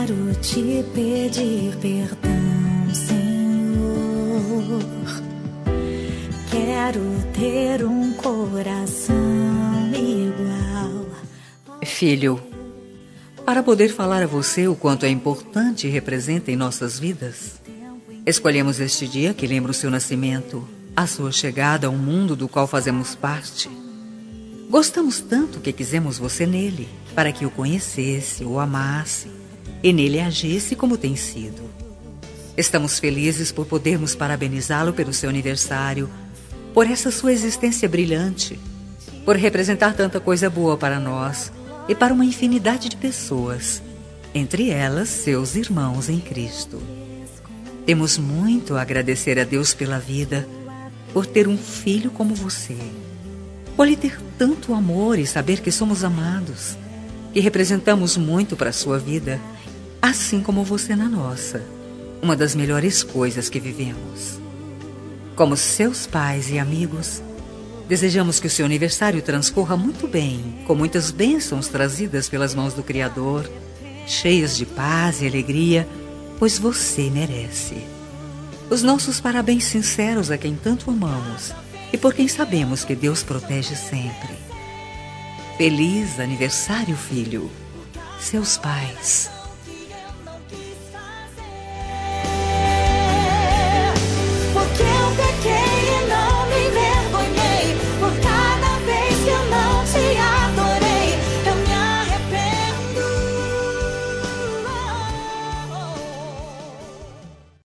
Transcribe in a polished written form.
Quero te pedir perdão, Senhor. Quero ter um coração igual. Filho, para poder falar a você o quanto é importante e representa em nossas vidas, escolhemos este dia que lembra o seu nascimento, a sua chegada ao mundo do qual fazemos parte. Gostamos tanto que quisemos você nele, para que o conhecesse, o amasse e nele agisse como tem sido. Estamos felizes por podermos parabenizá-lo pelo seu aniversário, por essa sua existência brilhante, por representar tanta coisa boa para nós e para uma infinidade de pessoas, entre elas seus irmãos em Cristo. Temos muito a agradecer a Deus pela vida, por ter um filho como você, por lhe ter tanto amor e saber que somos amados, que representamos muito para a sua vida, assim como você na nossa, uma das melhores coisas que vivemos. Como seus pais e amigos, desejamos que o seu aniversário transcorra muito bem, com muitas bênçãos trazidas pelas mãos do Criador, cheias de paz e alegria, pois você merece. Os nossos parabéns sinceros a quem tanto amamos e por quem sabemos que Deus protege sempre. Feliz aniversário, filho. Seus pais.